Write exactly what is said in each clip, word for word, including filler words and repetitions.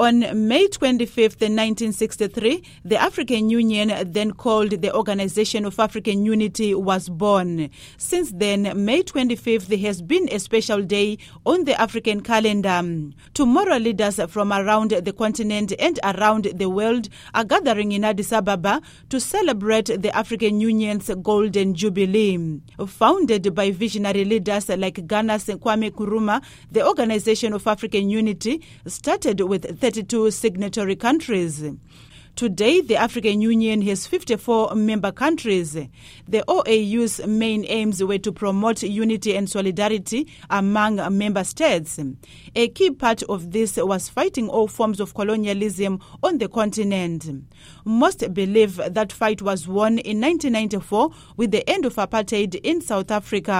On May twenty-fifth, nineteen sixty-three, the African Union, then called the Organization of African Unity, was born. Since then, May twenty-fifth has been a special day on the African calendar. Tomorrow, leaders from around the continent and around the world are gathering in Addis Ababa to celebrate the African Union's Golden Jubilee. Founded by visionary leaders like Ghana's Kwame Nkrumah, the Organization of African Unity started with thirty-two signatory countries. Today, the African Union has fifty-four member countries. The O A U's main aims were to promote unity and solidarity among member states. A key part of this was fighting all forms of colonialism on the continent. Most believe that fight was won in nineteen ninety-four with the end of apartheid in South Africa.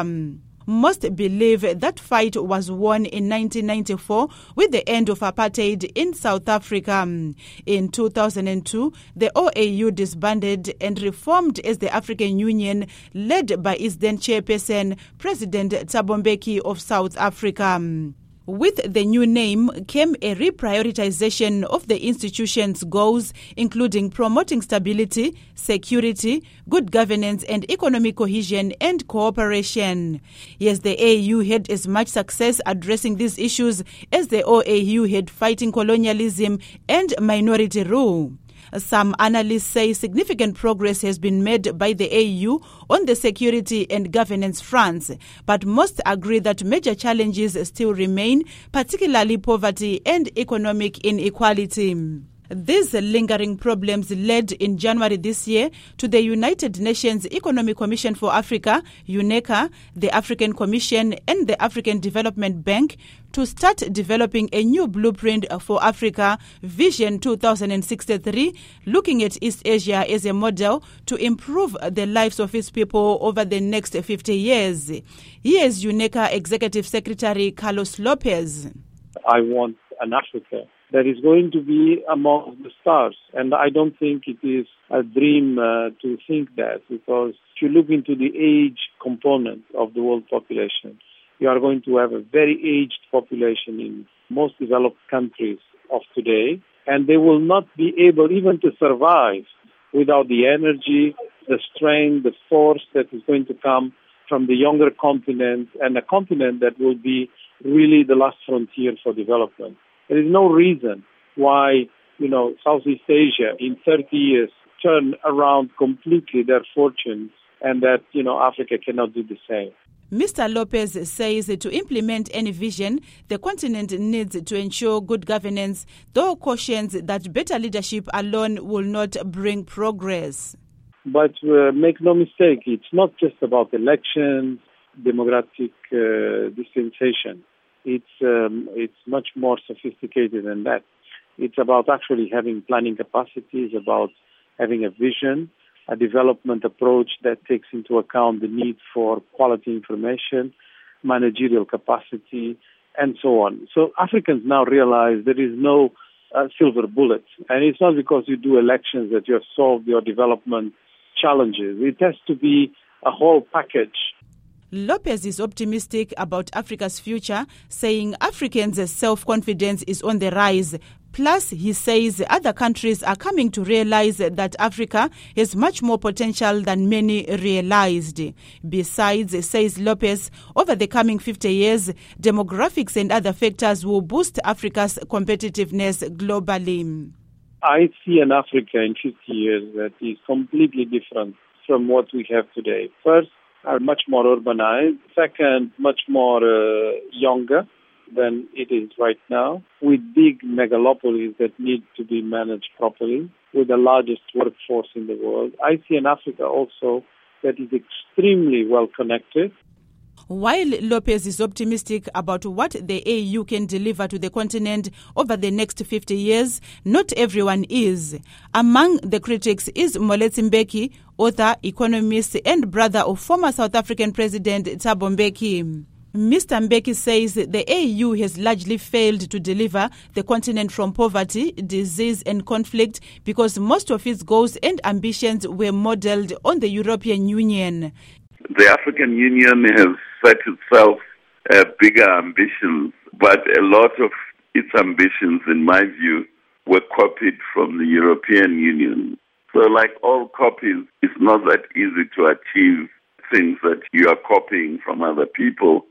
Most believe that fight was won in nineteen ninety-four with the end of apartheid in South Africa. In two thousand two, the O A U disbanded and reformed as the African Union, led by its then chairperson, President Thabo Mbeki of South Africa. With the new name came a reprioritization of the institution's goals, including promoting stability, security, good governance, and economic cohesion and cooperation. Yes, the A U had as much success addressing these issues as the O A U had fighting colonialism and minority rule. Some analysts say significant progress has been made by the A U on the security and governance fronts, but most agree that major challenges still remain, particularly poverty and economic inequality. These lingering problems led in January this year to the United Nations Economic Commission for Africa, UNECA, the African Commission, and the African Development Bank to start developing a new blueprint for Africa, Vision two thousand sixty-three, looking at East Asia as a model to improve the lives of its people over the next fifty years. Here is UNECA Executive Secretary Carlos Lopez. I want an Africa that is going to be among the stars. And I don't think it is a dream uh, to think that, because if you look into the age component of the world population, you are going to have a very aged population in most developed countries of today, and they will not be able even to survive without the energy, the strength, the force that is going to come from the younger continent, and a continent that will be really the last frontier for development. There is no reason why, you know, Southeast Asia in thirty years turn around completely their fortunes, and that, you know, Africa cannot do the same. Mister Lopez says to implement any vision, the continent needs to ensure good governance, though cautions that better leadership alone will not bring progress. But uh, make no mistake, it's not just about elections, democratic uh, dispensation. It's um, it's much more sophisticated than that. It's about actually having planning capacities, about having a vision, a development approach that takes into account the need for quality information, managerial capacity, and so on. So Africans now realize there is no uh, silver bullet. And it's not because you do elections that you have solved your development challenges. It has to be a whole package. Lopez is optimistic about Africa's future, saying Africans' self-confidence is on the rise. Plus, he says other countries are coming to realize that Africa has much more potential than many realized. Besides, says Lopez, over the coming fifty years, demographics and other factors will boost Africa's competitiveness globally. I see an Africa in fifty years that is completely different from what we have today. First, are much more urbanized. Second, much more uh, younger than it is right now, with big megalopolis that need to be managed properly, with the largest workforce in the world. I see an Africa also that is extremely well connected. While Lopez is optimistic about what the A U can deliver to the continent over the next fifty years, not everyone is. Among the critics is Moletsi Mbeki, author, economist, and brother of former South African President Thabo Mbeki. Mister Mbeki says the A U has largely failed to deliver the continent from poverty, disease, and conflict because most of its goals and ambitions were modeled on the European Union. The African Union has set itself uh, bigger ambitions, but a lot of its ambitions, in my view, were copied from the European Union. So like all copies, it's not that easy to achieve things that you are copying from other people.